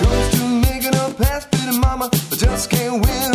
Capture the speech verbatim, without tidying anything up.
Close to making a pass, pretty mama, but just can't win